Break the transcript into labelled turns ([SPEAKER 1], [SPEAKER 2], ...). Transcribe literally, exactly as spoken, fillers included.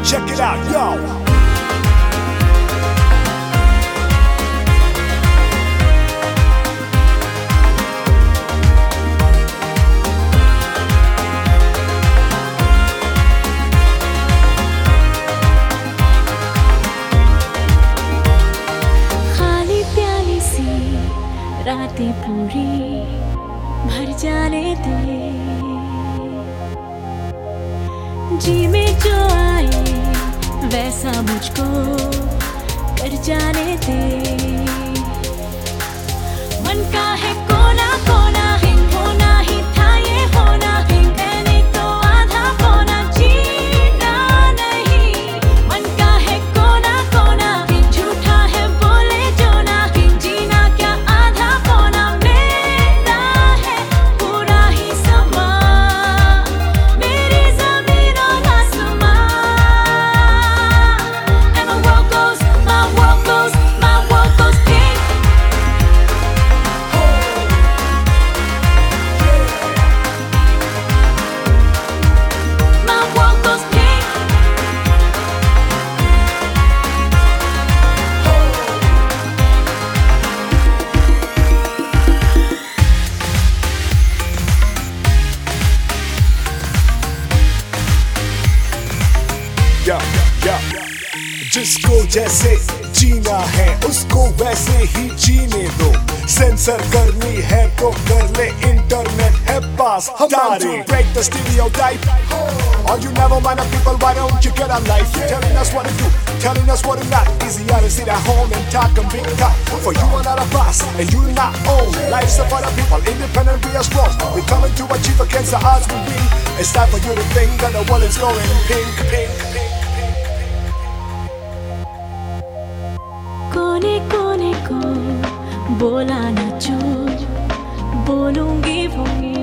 [SPEAKER 1] Check it out, yo.
[SPEAKER 2] रातें पूरी भर जाने दे, जी में जो आए वैसा मुझको कर जाने दे। मन का है कोना कोना है, होना ही था ये होना है, मैंने तो आधा पौना जीना नहीं। मन का है कोना कोना है, झूठा है बोले जो ना है, जीना क्या आधा पौना मेरा है, पूरा ही समा मेरी ज़मीन और आसमां। And my world goes, my world goes, my world goes pink. My world goes pink.
[SPEAKER 1] या, या, जिसको जैसे जीना है उसको वैसे ही जीने दो। सेंसर करनी है तो कर ले, इंटरनेट है पास हमारे। Break the stereotype. All you never mind of people, why don't you get a life? Telling us what to do, telling us what to not. Easier to sit at home and talk and big talk. For you are not a boss and you do not own. Life's of other people, independent we are strong. We're coming to achieve against the odds we win. It's time for you to think that the world is going pink, pink, pink.
[SPEAKER 2] कोने कोने को बोला न जो बोलूंगी वो